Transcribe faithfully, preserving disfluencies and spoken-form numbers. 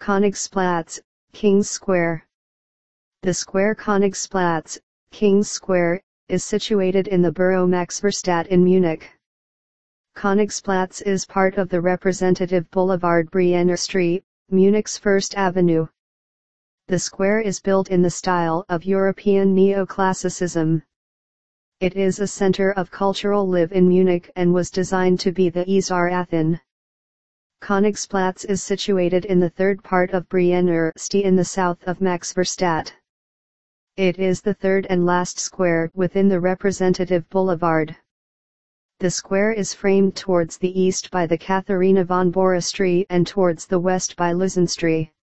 Königsplatz, King's Square. The square Königsplatz, King's Square, is situated in the borough Maxvorstadt in Munich. Königsplatz is part of the representative boulevard Brienner Street, Munich's First Avenue. The square is built in the style of European neoclassicism. It is a center of cultural life in Munich and was designed to be the Isar-Athen. Königsplatz is situated in the third part of Brienner Straße in the south of Maxvorstadt. It is the third and last square within the representative boulevard. The square is framed towards the east by the Katharina von Bora Street and towards the west by Lysenstraße.